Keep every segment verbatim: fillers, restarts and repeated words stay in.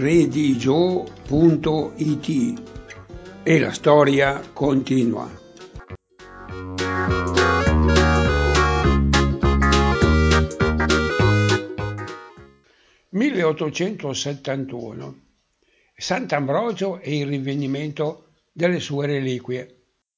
redigio punto it e la storia continua. milleottocentosettantuno Sant'Ambrogio e il rinvenimento delle sue reliquie.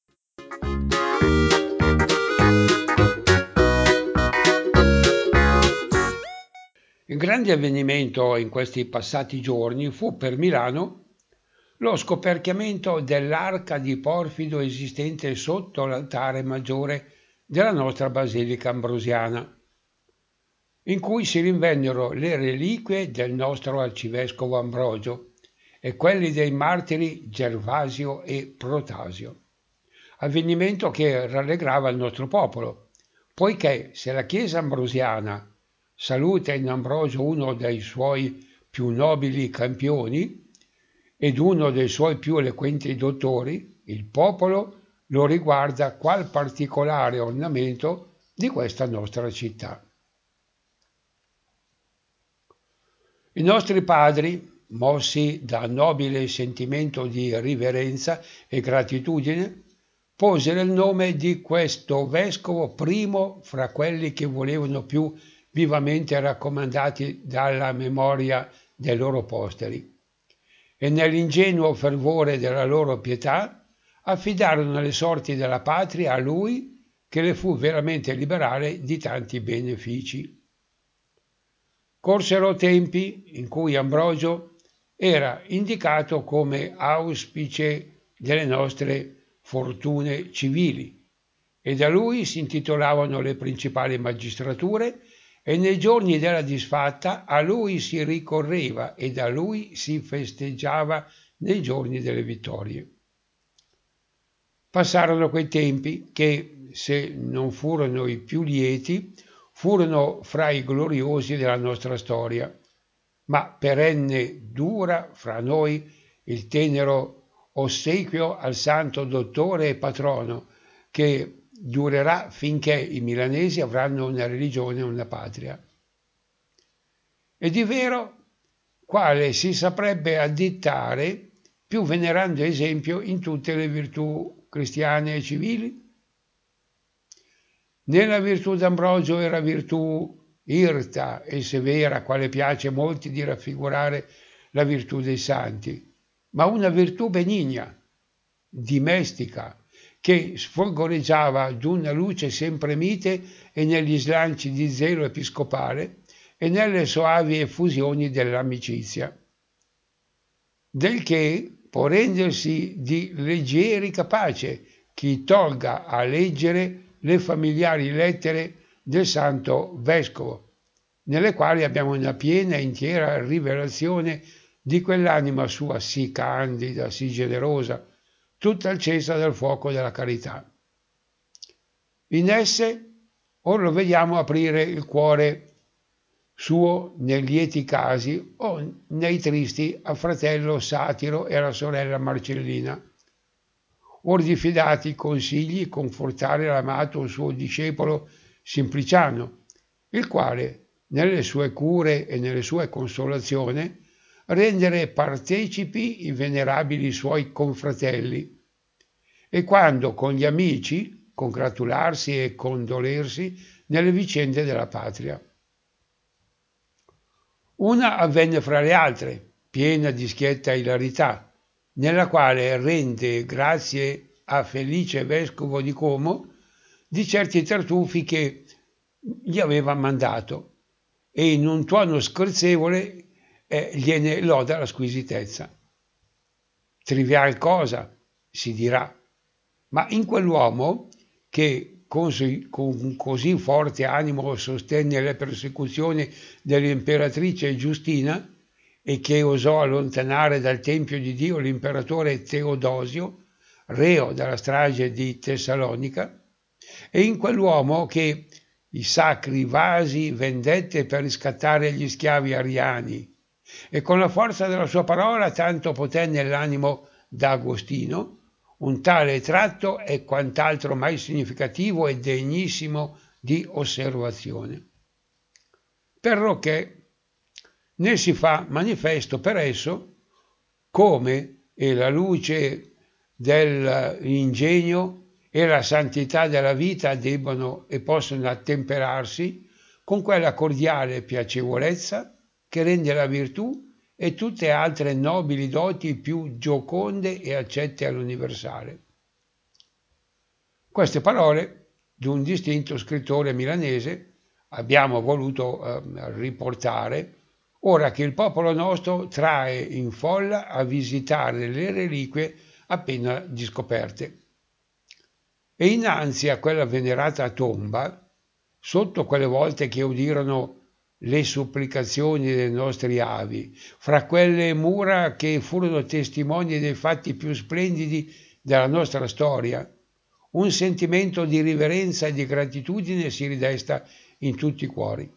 Il grande avvenimento in questi passati giorni fu per Milano lo scoperchiamento dell'arca di porfido esistente sotto l'altare maggiore della nostra Basilica Ambrosiana, in cui si rinvennero le reliquie del nostro arcivescovo Ambrogio e quelli dei martiri Gervasio e Protasio. Avvenimento che rallegrava il nostro popolo, poiché se la Chiesa ambrosiana saluta in Ambrogio uno dei suoi più nobili campioni ed uno dei suoi più eloquenti dottori, il popolo lo riguarda qual particolare ornamento di questa nostra città. I nostri padri, mossi da nobile sentimento di riverenza e gratitudine, posero il nome di questo vescovo primo fra quelli che volevano più vivamente raccomandati dalla memoria dei loro posteri, e nell'ingenuo fervore della loro pietà affidarono le sorti della patria a lui che le fu veramente liberale di tanti benefici. Corsero tempi in cui Ambrogio era indicato come auspice delle nostre fortune civili e da lui si intitolavano le principali magistrature e nei giorni della disfatta a lui si ricorreva e da lui si festeggiava nei giorni delle vittorie. Passarono quei tempi che, se non furono i più lieti, furono fra i gloriosi della nostra storia, ma perenne dura fra noi il tenero ossequio al santo dottore e patrono che durerà finché i milanesi avranno una religione e una patria. E di vero, quale si saprebbe addittare più venerando esempio in tutte le virtù cristiane e civili? Nella virtù d'Ambrogio era virtù irta e severa, quale piace molti di raffigurare la virtù dei santi, ma una virtù benigna, dimestica, che sfolgoreggiava d'una luce sempre mite e negli slanci di zelo episcopale e nelle soavi effusioni dell'amicizia. Del che può rendersi di leggeri capace chi tolga a leggere le familiari lettere del santo vescovo, nelle quali abbiamo una piena e intera rivelazione di quell'anima sua sì candida, sì generosa, tutta accesa dal fuoco della carità. In esse or lo vediamo aprire il cuore suo nei lieti casi o nei tristi al fratello Satiro e alla sorella Marcellina, or di fidati consigli confortare l'amato suo discepolo Simpliciano, il quale nelle sue cure e nelle sue consolazioni rendere partecipi i venerabili suoi confratelli, e quando con gli amici congratularsi e condolersi nelle vicende della patria. Una avvenne fra le altre, piena di schietta ilarità, nella quale rende grazie a Felice vescovo di Como di certi tartufi che gli aveva mandato, e in un tuono scherzevole eh, gliene loda la squisitezza. Trivial cosa, si dirà, ma in quell'uomo che così, con così forte animo sostenne le persecuzioni dell'imperatrice Giustina e che osò allontanare dal Tempio di Dio l'imperatore Teodosio, reo della strage di Tessalonica, e in quell'uomo che i sacri vasi vendette per riscattare gli schiavi ariani e con la forza della sua parola tanto poté nell'animo d'Agostino. Un tale tratto è quant'altro mai significativo e degnissimo di osservazione. Perché né si fa manifesto per esso come e la luce dell'ingegno e la santità della vita debbono e possono attemperarsi con quella cordiale piacevolezza che rende la virtù e tutte altre nobili doti più gioconde e accette all'universale. Queste parole di un distinto scrittore milanese abbiamo voluto eh, riportare ora che il popolo nostro trae in folla a visitare le reliquie appena discoperte. E innanzi a quella venerata tomba, sotto quelle volte che udirono le supplicazioni dei nostri avi, fra quelle mura che furono testimoni dei fatti più splendidi della nostra storia, un sentimento di riverenza e di gratitudine si ridesta in tutti i cuori.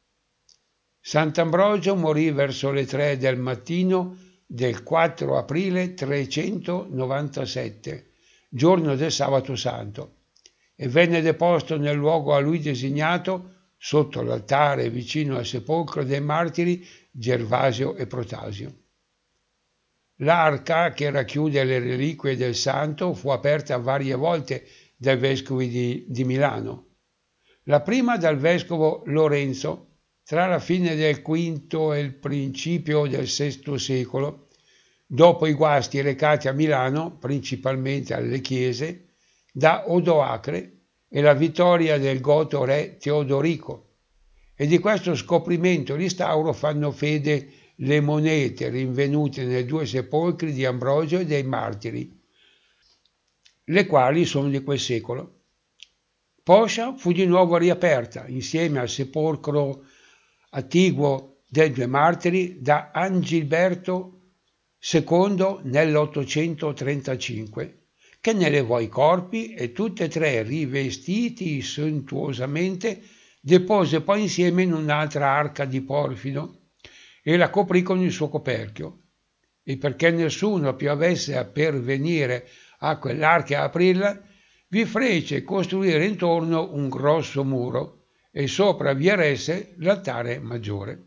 Sant'Ambrogio morì verso le tre del mattino del quattro aprile trecentonovantasette, giorno del sabato santo, e venne deposto nel luogo a lui designato sotto l'altare vicino al sepolcro dei martiri Gervasio e Protasio. L'arca che racchiude le reliquie del santo fu aperta varie volte dai vescovi di, di Milano. La prima dal vescovo Lorenzo tra la fine del quinto e il principio del sesto secolo, dopo i guasti recati a Milano, principalmente alle chiese, da Odoacre e la vittoria del goto re Teodorico. E di questo scoprimento e restauro fanno fede le monete rinvenute nei due sepolcri di Ambrogio e dei martiri, le quali sono di quel secolo. Poscia fu di nuovo riaperta insieme al sepolcro attiguo dei due martiri da Angilberto secondo nell'ottocentotrentacinque, che ne levò i corpi e tutti e tre rivestiti sontuosamente depose poi insieme in un'altra arca di porfido e la coprì con il suo coperchio. E perché nessuno più avesse a pervenire a quell'arca e aprirla, vi fece costruire intorno un grosso muro e sopra vi eresse l'altare maggiore.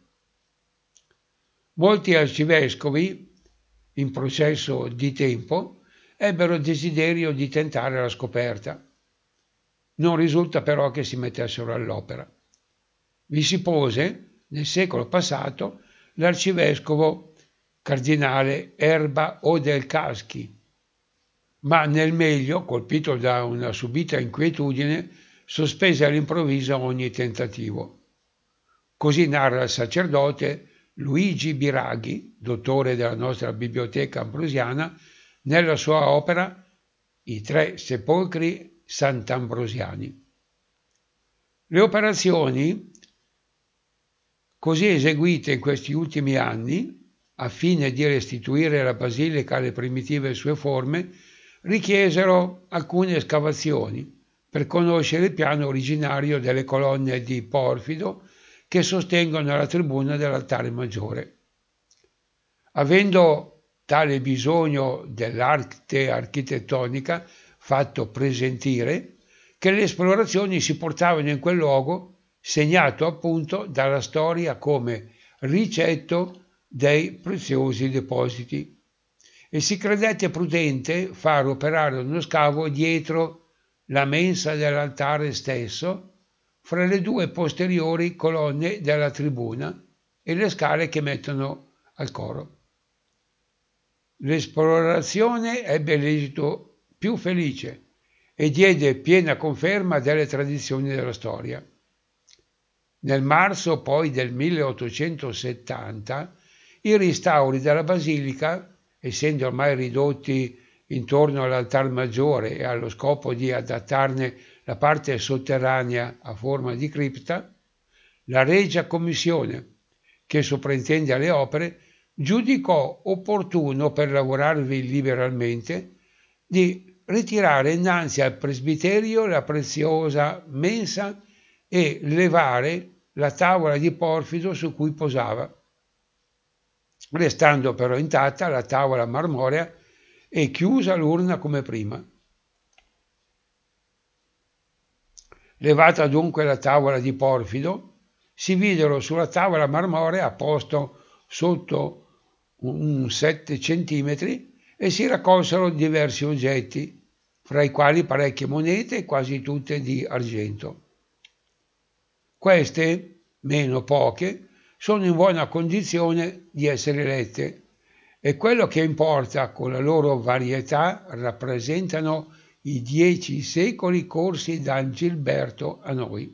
Molti arcivescovi, in processo di tempo, ebbero desiderio di tentare la scoperta. Non risulta però che si mettessero all'opera. Vi si pose, nel secolo passato, l'arcivescovo cardinale Erba Odelcaschi, ma nel meglio, colpito da una subita inquietudine, sospese all'improvviso ogni tentativo. Così narra il sacerdote Luigi Biraghi, dottore della nostra biblioteca ambrosiana, nella sua opera I tre sepolcri sant'ambrosiani. Le operazioni così eseguite in questi ultimi anni, a fine di restituire la basilica alle primitive sue forme, richiesero alcune escavazioni per conoscere il piano originario delle colonne di porfido che sostengono la tribuna dell'altare maggiore. Avendo tale bisogno dell'arte architettonica fatto presentire, che le esplorazioni si portavano in quel luogo, segnato appunto dalla storia come ricetto dei preziosi depositi, e si credette prudente far operare uno scavo dietro la mensa dell'altare stesso, fra le due posteriori colonne della tribuna e le scale che mettono al coro. L'esplorazione ebbe l'esito più felice e diede piena conferma delle tradizioni della storia. Nel marzo poi del milleottocentosettanta i restauri della basilica, essendo ormai ridotti intorno all'altar maggiore e allo scopo di adattarne la parte sotterranea a forma di cripta, la Regia Commissione, che sovrintende alle opere, giudicò opportuno, per lavorarvi liberalmente, di ritirare innanzi al presbiterio la preziosa mensa e levare la tavola di porfido su cui posava, restando però intatta la tavola marmorea e chiusa l'urna come prima. Levata dunque la tavola di porfido, si videro sulla tavola marmorea a posto sotto un sette centimetri e si raccolsero diversi oggetti, fra i quali parecchie monete, quasi tutte di argento. Queste, meno poche, sono in buona condizione di essere lette e quello che importa con la loro varietà rappresentano i dieci secoli corsi da Gilberto a noi.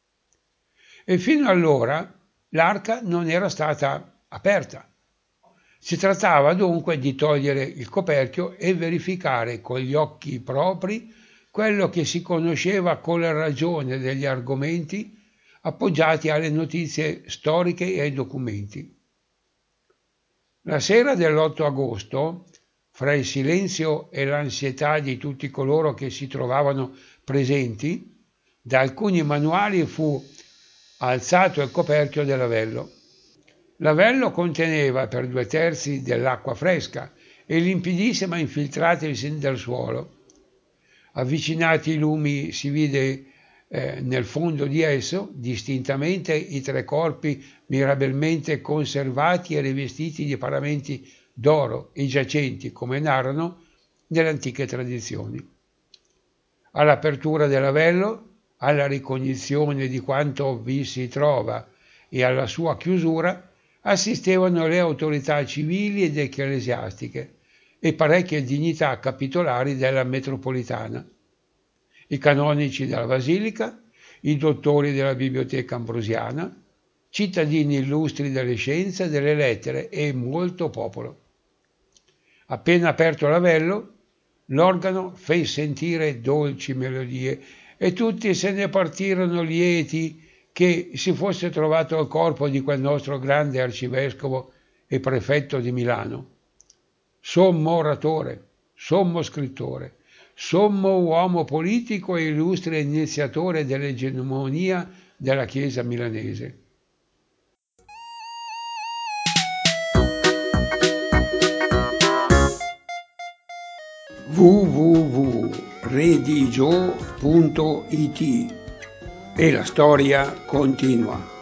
E fino allora l'arca non era stata aperta. Si trattava dunque di togliere il coperchio e verificare con gli occhi propri quello che si conosceva con la ragione degli argomenti appoggiati alle notizie storiche e ai documenti. La sera dell'otto agosto, fra il silenzio e l'ansietà di tutti coloro che si trovavano presenti, da alcuni manuali fu alzato il coperchio dell'avello. L'avello conteneva per due terzi dell'acqua fresca e limpidissima infiltratisi dal suolo. Avvicinati i lumi si vide eh, nel fondo di esso distintamente i tre corpi mirabilmente conservati e rivestiti di paramenti d'oro e giacenti, come narrano nelle antiche tradizioni. All'apertura dell'avello, alla ricognizione di quanto vi si trova e alla sua chiusura assistevano le autorità civili ed ecclesiastiche e parecchie dignità capitolari della metropolitana, i canonici della Basilica, i dottori della Biblioteca Ambrosiana, cittadini illustri delle scienze e delle lettere e molto popolo. Appena aperto l'avello, l'organo fece sentire dolci melodie e tutti se ne partirono lieti che si fosse trovato il corpo di quel nostro grande arcivescovo e prefetto di Milano. Sommo oratore, sommo scrittore, sommo uomo politico e illustre iniziatore dell'egemonia della Chiesa milanese. w w w punto redigio punto it E la storia continua.